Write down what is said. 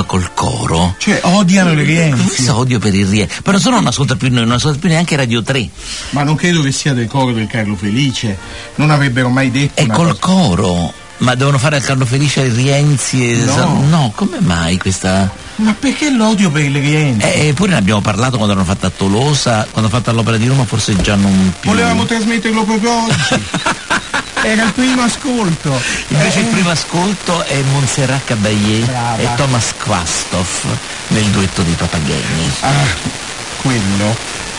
ascoltato col coro. Cioè, odiano le Rienzi. Questo odio per il Rienzi. Però se non ascolta più noi, non ascolta più neanche Radio 3. Ma non credo che sia del coro del Carlo Felice. Non avrebbero mai detto. È col coro. Ma devono fare al Carlo Felice il Rienzi e... No, come mai questa... Ma perché l'odio per le Rienzi? Eppure ne abbiamo parlato quando hanno fatto a Tolosa, quando hanno fatto all'Opera di Roma, forse già non più. Volevamo trasmetterlo proprio oggi. Era il primo ascolto. Invece il primo ascolto è Montserrat Caballé e Thomas Quasthoff nel duetto dei Papageni. Ah, quello.